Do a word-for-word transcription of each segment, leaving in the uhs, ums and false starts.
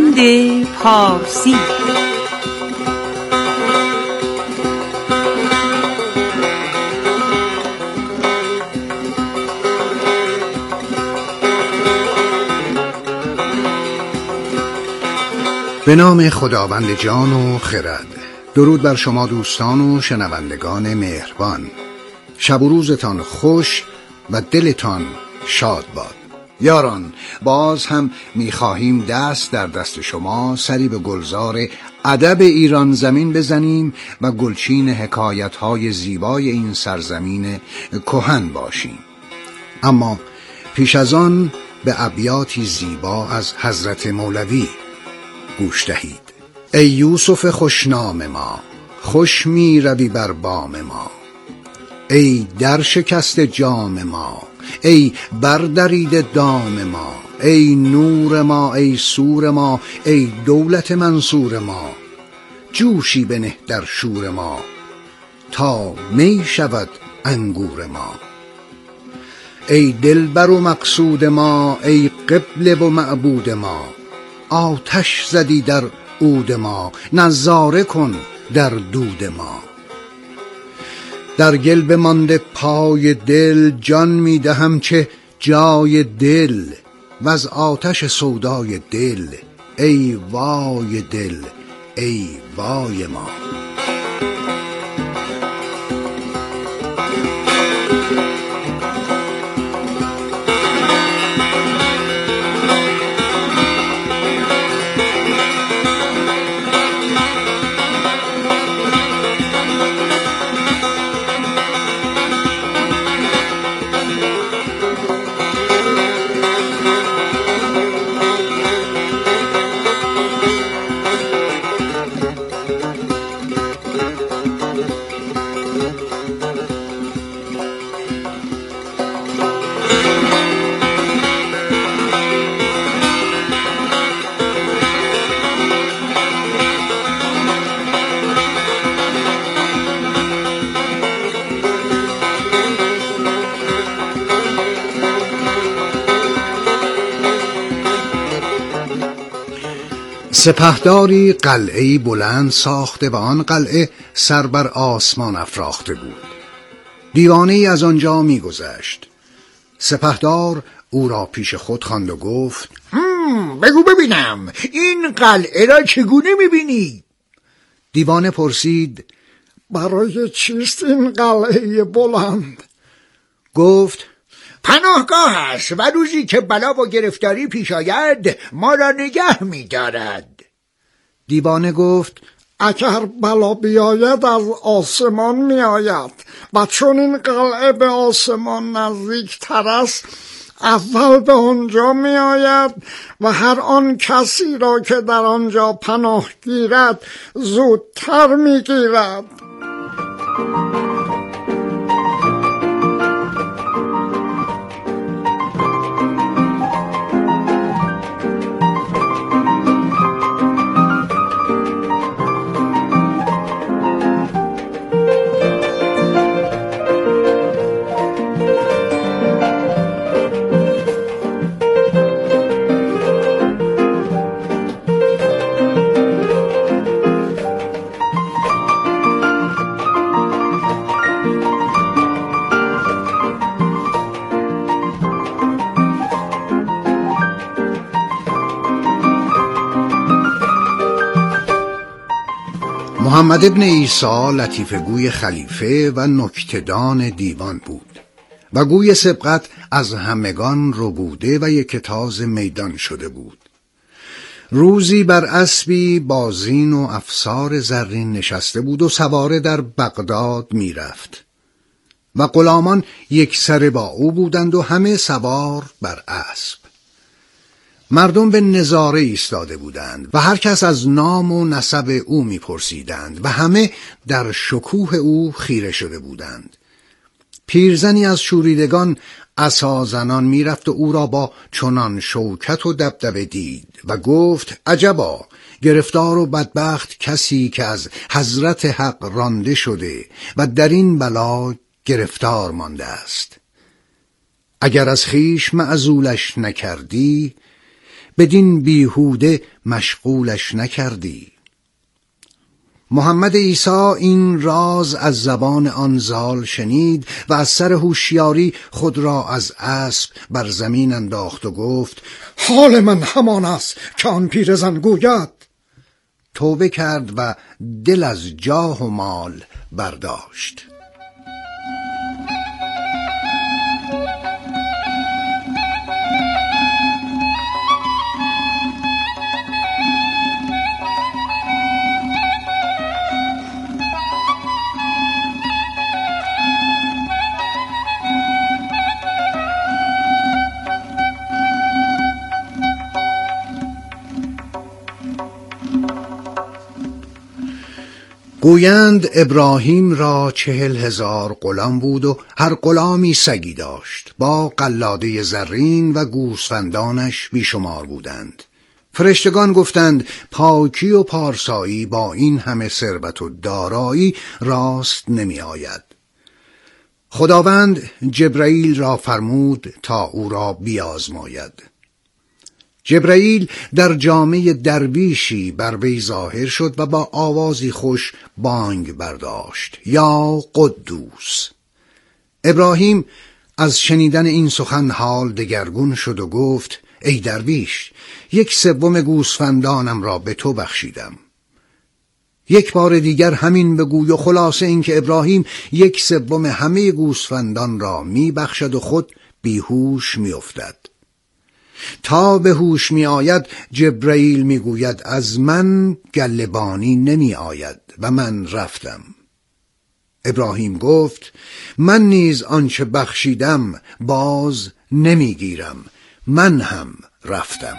خداوند پارسی. به نام خداوند جان و خرد. درود بر شما دوستان و شنوندگان مهربان. شب و روزتان خوش و دلتان شاد باد. یاران، باز هم می‌خواهیم دست در دست شما سری به گلزار ادب ایران زمین بزنیم و گلچین حکایت‌های زیبای این سرزمین کهن باشیم. اما پیش از آن به ابیاتی زیبا از حضرت مولوی گوش دهید. ای یوسف خوشنام ما، خوش می روی بر بام ما. ای در شکست جام ما، ای بردرید دام ما. ای نور ما، ای سور ما، ای دولت منصور ما. جوشی بنه در شور ما، تا می شود انگور ما. ای دلبر و مقصود ما، ای قبله و معبود ما. آتش زدی در عود ما، نظاره کن در دود ما. در گل بمانده پای دل، جان میدهم چه جای دل. و از آتش سودای دل، ای وای دل، ای وای ما. سپهداری قلعه‌ای بلند ساخته و آن قلعه سر بر آسمان افراخته بود. دیوانه‌ای از آنجا می‌گذشت. سپهدار او را پیش خود خواند و گفت: هم بگو ببینم این قلعه را چگونه می‌بینی؟ دیوانه پرسید: برای چیست این قلعه بلند؟ گفت: پناهگاه است و روزی که بلا و گرفتاری پیش آید ما را نگه می‌دارد. دیوانه گفت: اگر بلا بیاید از آسمان میآید و چون این قلعه به آسمان نزدیک تر است اول به آنجا میآید و هر آن کسی را که در آنجا پناه گیرد زودتر میگیرد. محمد ابن عیسی لطیفه گوی خلیفه و نکته‌دان دیوان بود و گوی سبقت از همگان ربوده و یکتاز میدان شده بود. روزی بر اسبی با زین و افسار زرین نشسته بود و سواره در بغداد می رفت و غلامان یک سره با او بودند و همه سوار بر اسب. مردم به نظاره ایستاده بودند و هر کس از نام و نسب او می‌پرسیدند و همه در شکوه او خیره شده بودند. پیرزنی از شوریدگان عصا زنان می‌رفت و او را با چنان شوکت و دبدبه دید و گفت: عجبا، گرفتار و بدبخت کسی که از حضرت حق رانده شده و در این بلا گرفتار مانده است. اگر از خویش معزولش نکردی بدین بیهوده مشغولش نکردی؟ محمد عیسی این راز از زبان آن زال شنید و از سر هوشیاری خود را از اسب بر زمین انداخت و گفت حال من همان است که آن پیرزن گوید. توبه کرد و دل از جاه و مال برداشت. گویند ابراهیم را چهل هزار غلام بود و هر غلامی سگی داشت. با قلاده زرین و گوسفندانش بیشمار بودند. فرشتگان گفتند پاکی و پارسایی با این همه ثروت و دارایی راست نمی آید. خداوند جبرائیل را فرمود تا او را بیازماید. جبرائیل در جامه درویشی بر وی ظاهر شد و با آوازی خوش بانگ برداشت یا قدوس. ابراهیم از شنیدن این سخن حال دگرگون شد و گفت ای درویش، یک سوم گوسفندانم را به تو بخشیدم. یک بار دیگر همین بگوی و خلاصه این که ابراهیم یک سوم همه گوسفندان را می بخشد و خود بیهوش می افتد. تا به هوش می آید جبرائیل می گوید از من گله‌بانی نمی آید و من رفتم. ابراهیم گفت من نیز آنچه بخشیدم باز نمی گیرم، من هم رفتم.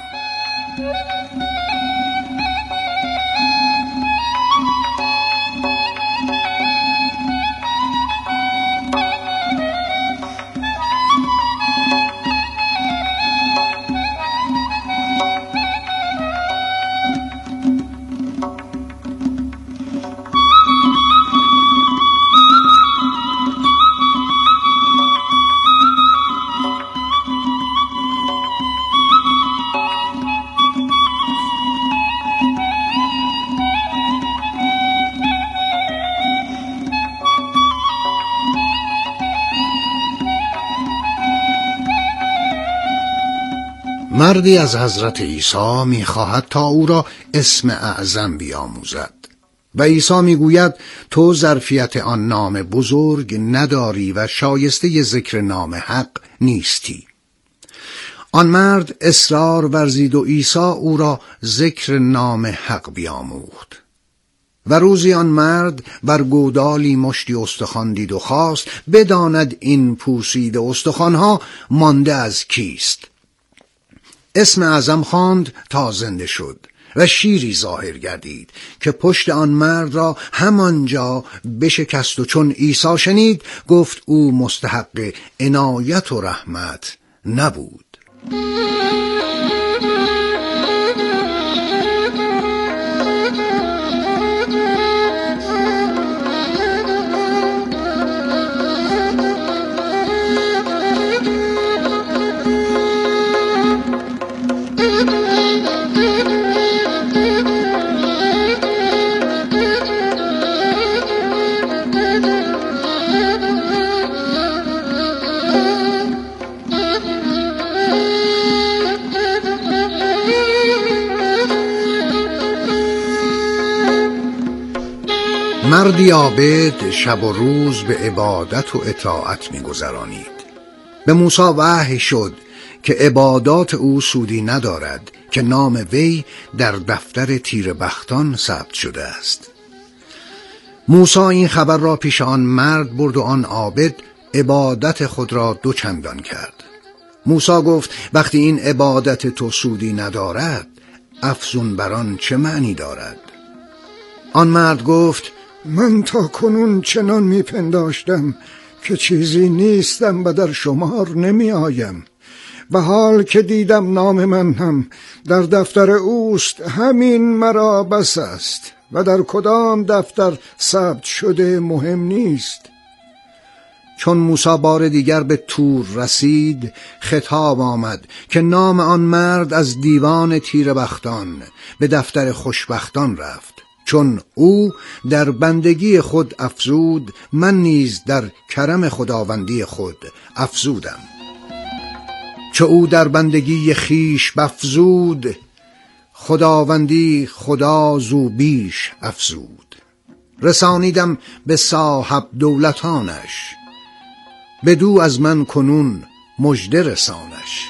مردی از حضرت عیسی می‌خواهد تا او را اسم اعظم بیاموزد و عیسی می‌گوید تو ظرفیت آن نام بزرگ نداری و شایسته ذکر نام حق نیستی. آن مرد اصرار ورزید و عیسی او را ذکر نام حق بیاموخت. و روزی آن مرد بر گودالی مشتی استخوان دید و خواست بداند این پوسیده استخوان‌ها مانده از کیست. اسم اعظم خواند تا زنده شد و شیری ظاهر گردید که پشت آن مرد را همانجا بشکست و چون عیسی شنید گفت او مستحق عنایت و رحمت نبود. مردی عابد شب و روز به عبادت و اطاعت می‌گذرانید. به موسی وحی شد که عبادات او سودی ندارد که نام وی در دفتر تیربختان ثبت شده است. موسی این خبر را پیش آن مرد برد و آن عابد عبادت خود را دو چندان کرد. موسی گفت وقتی این عبادت تو سودی ندارد افزون بر آن چه معنی دارد؟ آن مرد گفت من تا کنون چنان میپنداشتم که چیزی نیستم و در شمار نمی آیم. به حال که دیدم نام من هم در دفتر اوست همین مرا بس است و در کدام دفتر ثبت شده مهم نیست. چون موسی بار دیگر به تور رسید، خطاب آمد که نام آن مرد از دیوان تیره‌بختان به دفتر خوشبختان رفت. چون او در بندگی خود افزود، من نیز در کرم خداوندی خود افزودم. چو او در بندگی خیش بفزود، خداوندی خدا زو بیش افزود. رسانیدم به صاحب دولتانش، بدو از من کنون مژده رسانش.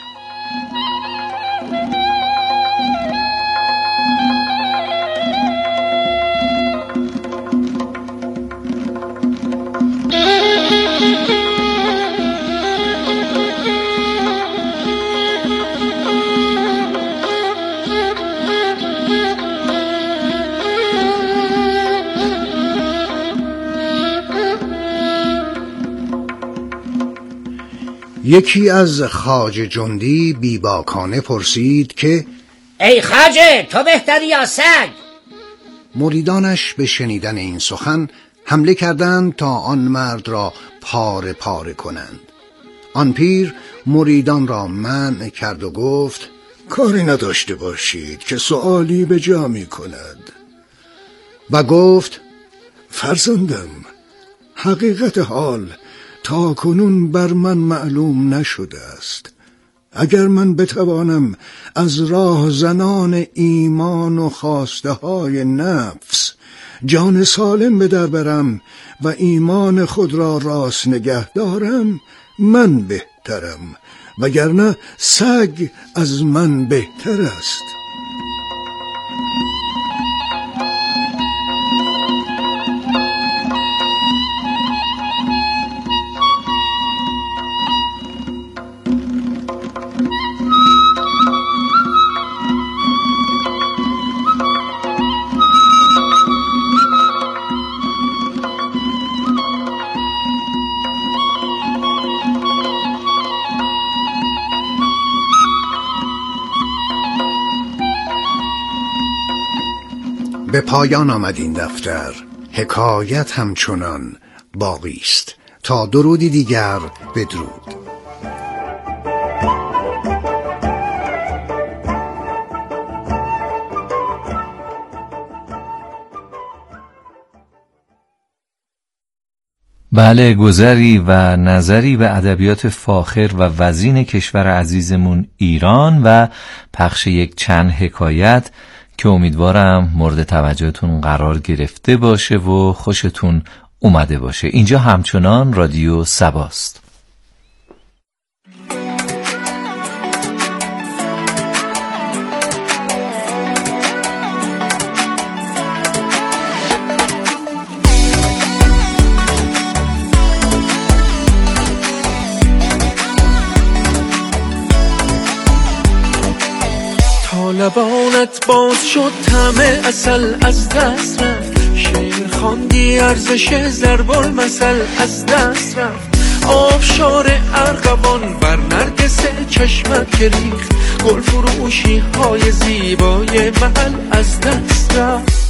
یکی از خواجه جندی بیباکانه پرسید که ای خواجه، تو بهتری یا سگ؟ مریدانش به شنیدن این سخن حمله کردند تا آن مرد را پاره پاره کنند. آن پیر مریدان را منع کرد و گفت کاری نداشته باشید که سؤالی به جا می کند. و گفت فرزندم، حقیقت حال تا کنون بر من معلوم نشده است. اگر من بتوانم از راه زنان ایمان و خواسته های نفس جان سالم به در برم و ایمان خود را راست نگه دارم، من بهترم، وگرنه سگ از من بهتر است. به پایان آمد این دفتر. حکایت همچنان باقی است. تا درودی دیگر، بدرود. بله، گذری و نظری به ادبیات فاخر و وزین کشور عزیزمون ایران و پخش یک چند حکایت که امیدوارم مورد توجهتون قرار گرفته باشه و خوشتون اومده باشه. اینجا همچنان رادیو سباست. لبانت باز شد، طعم عسل از دست رفت. شعر خواندی، ارزش ضرب المثل از دست رفت. آبشار ارغوان بر نرگس چشمت که ریخت. گل فروشی های زیبای محل از دست رفت.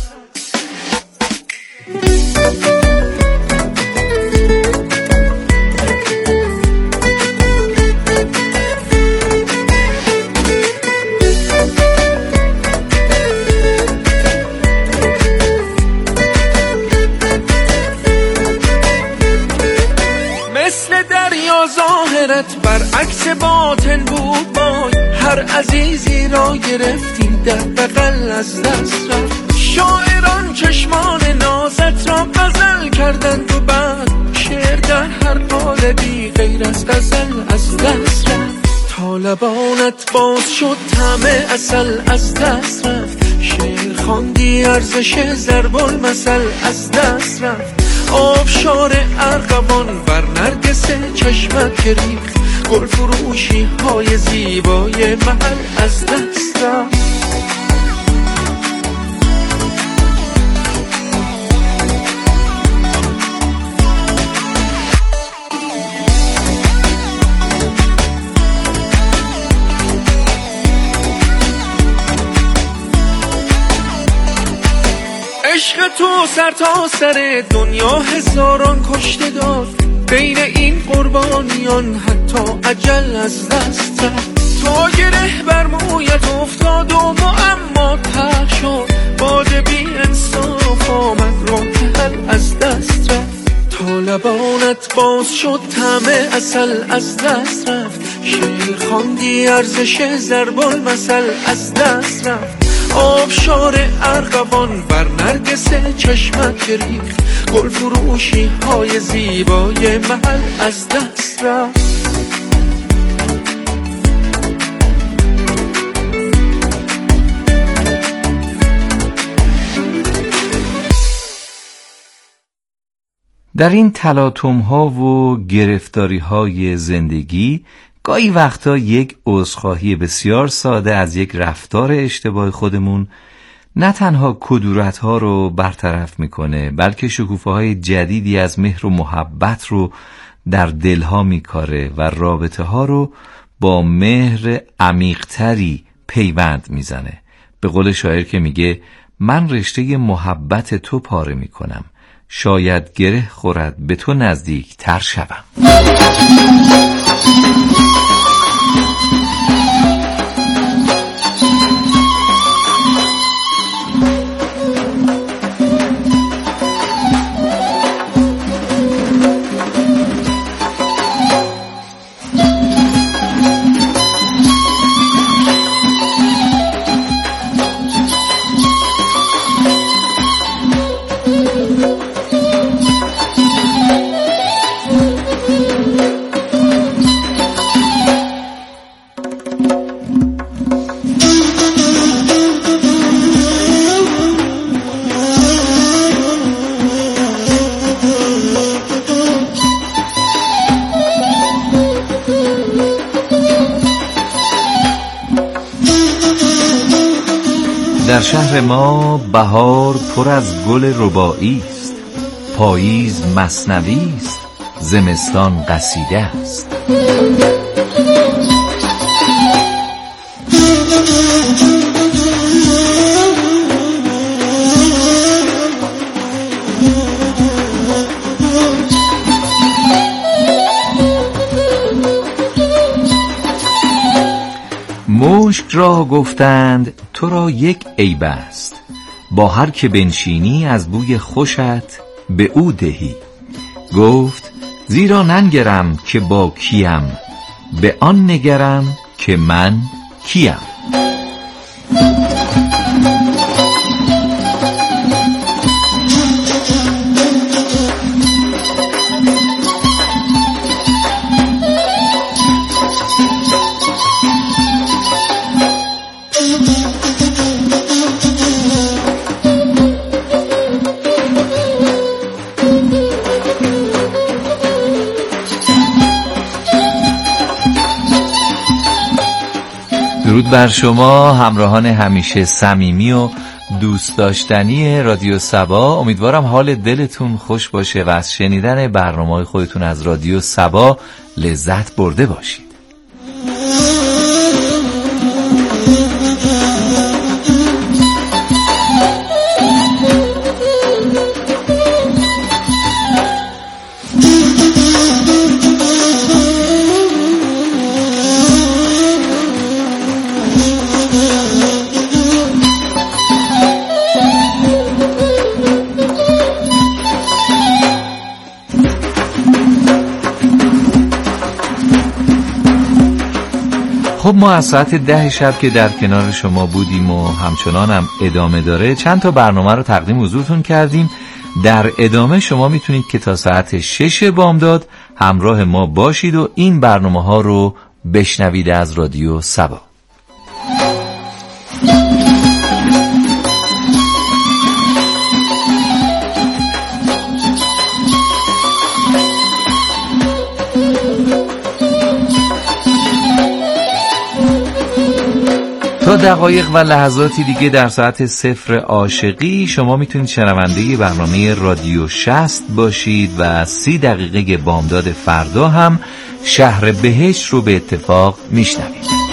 برعکس باطن بود بای، هر عزیزی را گرفتی در بغل از دست رفت. شاعران چشمان نازت را غزل کردند و بعد شعر در هر قالبی غیر از غزل از دست رفت. تا لبانت باز شد، طعم عسل از دست رفت. شعر خواندی، ارزش ضرب المثل از دست رفت. آبشار ارغوان بر نرگس چشمت که ریخت. گل فروشی های زیبای محل از دست رفت. عشق تو سر تا سر دنیا هزاران کشته داد. بین این قربانیان حتی اجل از دست رفت. تا گره بر مویت افتاد و معما ته شد، باد بی انصاف آمد راه حل از دست رفت. تا لبانت باز شد طعم عسل از دست رفت، شعر خواندی ارزش ضرب المثل از دست رفت. آبشار ارغوان بر نرگس چشمت ریخت، گل فروشی های زیبای محل از دست رفت. در این تلاطم ها و گرفتاری های زندگی گاهی وقتا یک عذرخواهی بسیار ساده از یک رفتار اشتباه خودمون نه تنها کدورت ها رو برطرف میکنه، بلکه شکوفه های جدیدی از مهر و محبت رو در دلها میکاره و رابطه ها رو با مهر عمیق‌تری پیوند میزنه. به قول شاعر که میگه من رشته محبت تو پاره میکنم، شاید گره خورد به تو نزدیک تر شوم. در شهر ما بهار پر از گل رباعی است، پاییز مثنوی است، زمستان قصیده است. مشک را گفتند تو را یک عیب است، با هر که بنشینی از بوی خوشت به او دهی. گفت زیرا ننگرم که با کیم، به آن نگرم که من کیم. درود بر شما همراهان همیشه صمیمی و دوست داشتنی رادیو صبا. امیدوارم حال دلتون خوش باشه و از شنیدن برنامه‌های خودتون از رادیو صبا لذت برده باشید. خب ما از ساعت ده شب که در کنار شما بودیم و همچنان هم ادامه داره چند تا برنامه رو تقدیم حضورتون کردیم. در ادامه شما میتونید که تا ساعت شش بامداد همراه ما باشید و این برنامه ها رو بشنوید از رادیو صبا. تا دقایق و لحظاتی دیگه در ساعت صفر عاشقی شما میتونید شنونده برنامه رادیو شصت باشید و سی دقیقه بامداد فردا هم شهر بهشت رو به اتفاق میشنوید.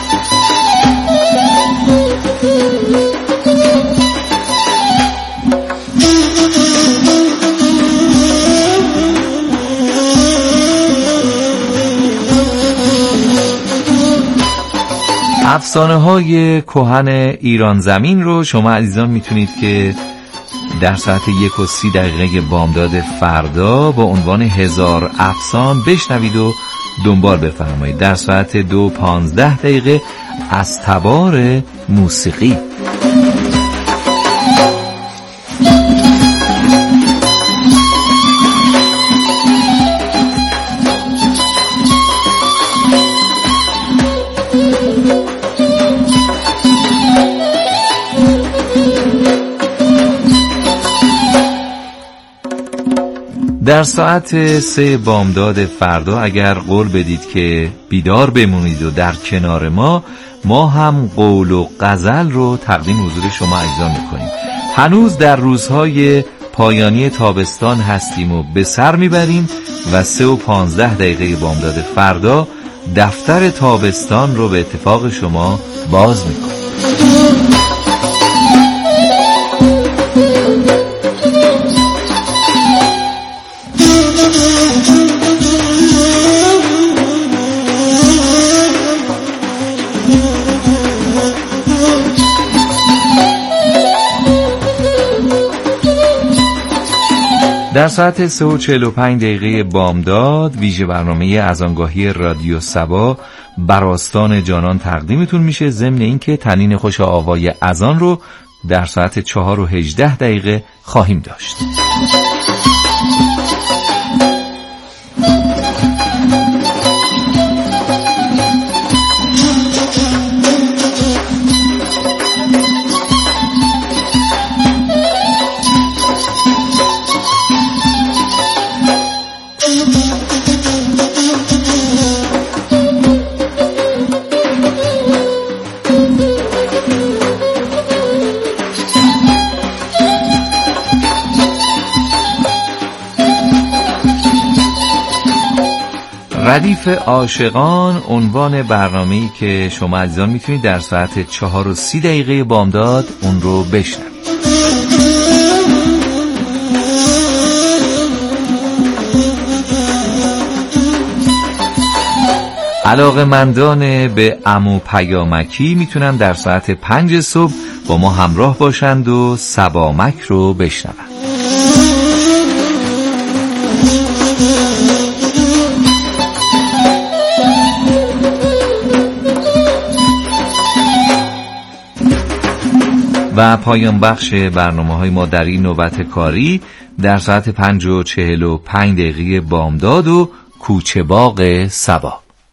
افسانه های کهن ایران زمین رو شما عزیزان میتونید که در ساعت یک و سی دقیقه بامداد فردا با عنوان هزار افسان بشنوید و دنبال بفرمایید. در ساعت دو پانزده دقیقه از تبار موسیقی. در ساعت سه بامداد فردا اگر قول بدید که بیدار بمونید و در کنار ما ما هم قول و غزل رو تقدیم حضور شما عزیزان میکنیم. هنوز در روزهای پایانی تابستان هستیم و به سر میبریم و سه و پانزده دقیقه بامداد فردا دفتر تابستان رو به اتفاق شما باز میکنیم. در ساعت سه و چهل و پنج دقیقه بامداد ویژه برنامه اذانگاهی رادیو سبا بر آستان جانان تقدیمتون میشه، ضمن اینکه تنین خوش آوای اذان رو در ساعت چهار و هجده دقیقه خواهیم داشت. ردیف عاشقان عنوان برنامه‌ای که شما عزیزان میتونید در ساعت چهار و سی دقیقه بامداد اون رو بشنوید. علاقه‌مندان به عمو پیامکی میتونن در ساعت پنج صبح با ما همراه باشند و سبامک رو بشنوند. و پایان بخش برنامه‌های ما در این نوبت کاری در ساعت پنج و چهل و پنج دقیقه بامداد و کوچه باغ سبا.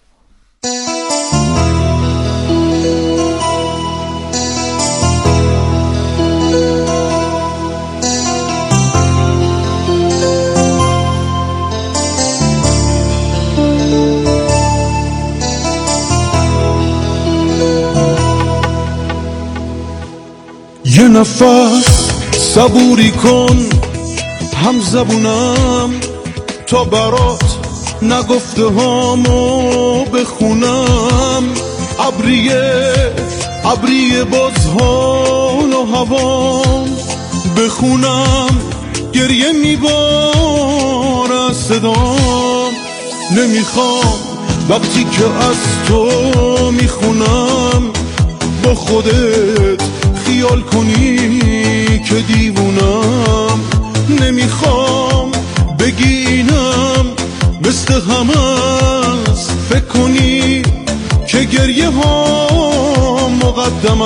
یه نفس صبوری کن هم زبونم تا برات نگفته هامو بخونم. ابریه ابریه باز حال و هوام بخونم. گریه میباره صدام نمیخوام وقتی که از تو میخونم با خودت خیال کنی که دیوونم. نمیخوام بگینم مثل همه است فکر کنی که گریه ها مقدم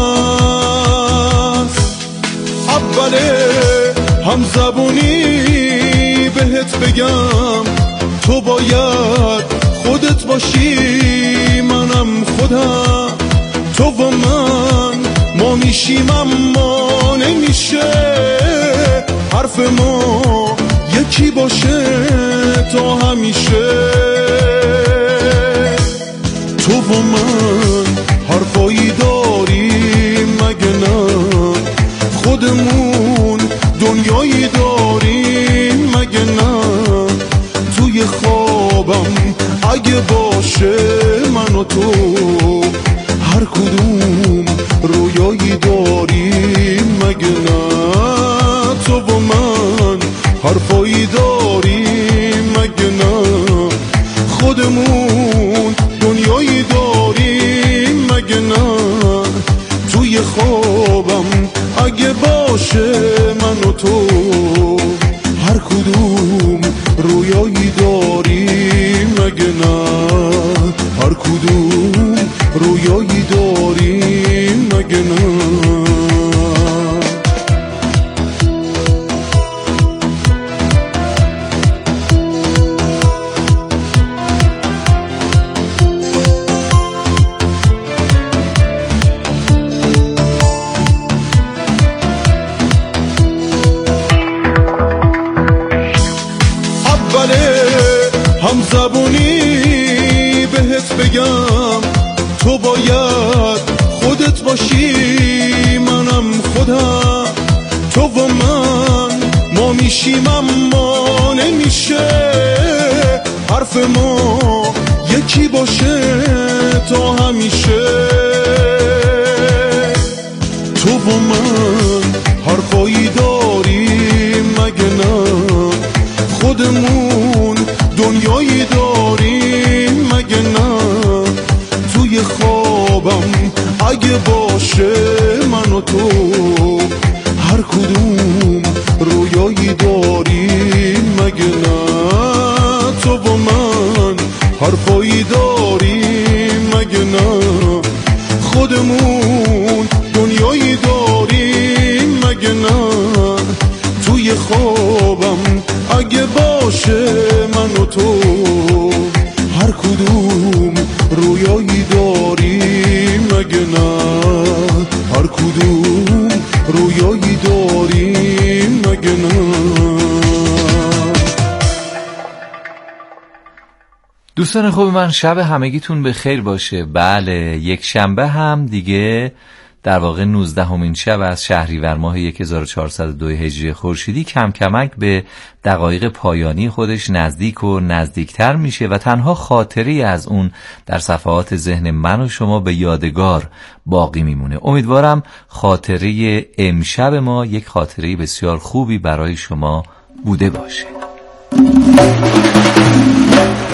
است. اوله هم زبونی بهت بگم تو باید خودت باشی منم خودم. تو و من ما میشیم اما نمیشه حرف ما یکی باشه تا همیشه. تو و من حرفایی داریم مگه نه؟ خودمون دنیایی داریم مگه نه؟ توی خوابم اگه باشه من و تو هر کدوم رویایی داریم مگه نه؟ تو و من حرفایی داریم مگه نه؟ خودمون دنیایی داریم مگه نه؟ تو باید خودت باشی، منم خودم. تو و من ما میشیم اما نمیشه حرف ما یکی باشه تا همیشه. تو و من حرفایی داریم مگه نه؟ خودمون دنیایی داریم مگه نه؟ توی خوابم اگه باشه من و تو هر کدوم رویایی داریم مگه نه؟ تو و من حرفایی داریم مگه نه؟ خودمون دنیایی داریم مگه نه؟ توی خوابم اگه باشه من و تو هر کدوم رویایی داریم مگه نه؟ هر کدوم رویایی داریم مگه نه؟ دوستان خوب من، شب همگیتون به خیر باشه. بله، یک شنبه هم دیگه در واقع نوزدهمین شب از شهریور ماه هزار و چهارصد و دو هجری خورشیدی کم کمک به دقایق پایانی خودش نزدیک و نزدیکتر میشه و تنها خاطری از اون در صفحات ذهن من و شما به یادگار باقی میمونه. امیدوارم خاطره امشب ما یک خاطره بسیار خوبی برای شما بوده باشه.